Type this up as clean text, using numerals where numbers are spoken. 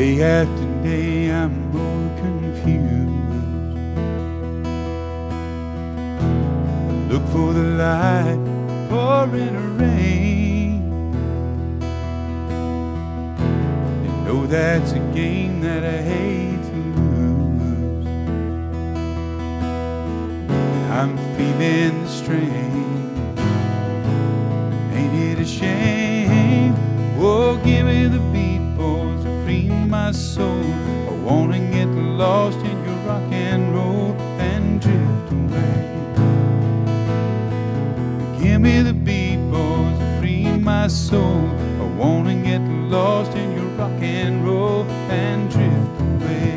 Day after day I'm more confused. Look for the light, pouring rain. You know that's a game that I hate to lose. I'm feeling the strain. Ain't it a shame? Oh, give me the beat, boys, to free my soul. I wanna get lost in your rock and roll and drift away. Give me the beat, boys, to free my soul. I wanna get lost in your rock and roll and drift away.